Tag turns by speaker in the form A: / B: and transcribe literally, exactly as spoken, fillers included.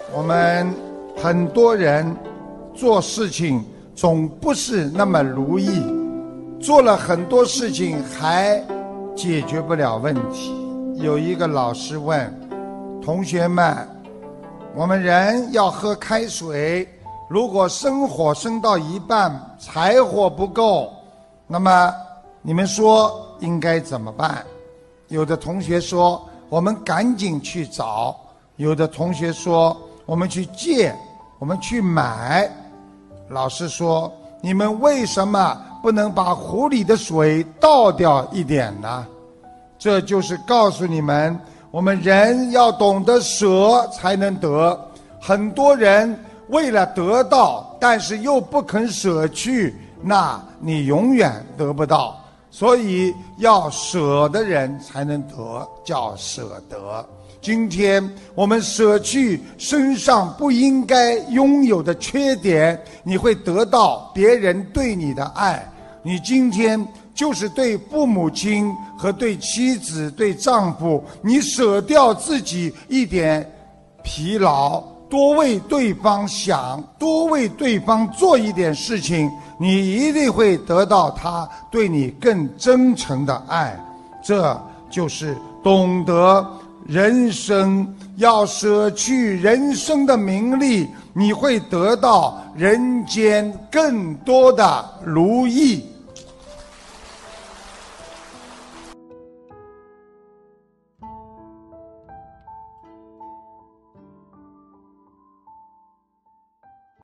A: 我们很多人做事情总不是那么如意，做了很多事情还解决不了问题。有一个老师问同学们，我们人要喝开水，如果生火生到一半柴火不够，那么你们说应该怎么办？有的同学说我们赶紧去找，有的同学说我们去借，我们去买。老师说你们为什么不能把壶里的水倒掉一点呢？这就是告诉你们，我们人要懂得舍才能得。很多人为了得到，但是又不肯舍去，那你永远得不到。所以要舍的人才能得，叫舍得。今天我们舍去身上不应该拥有的缺点，你会得到别人对你的爱。你今天就是对父母亲和对妻子对丈夫，你舍掉自己一点疲劳，多为对方想，多为对方做一点事情，你一定会得到他对你更真诚的爱。这就是懂得人生，要舍去人生的名利，你会得到人间更多的如意。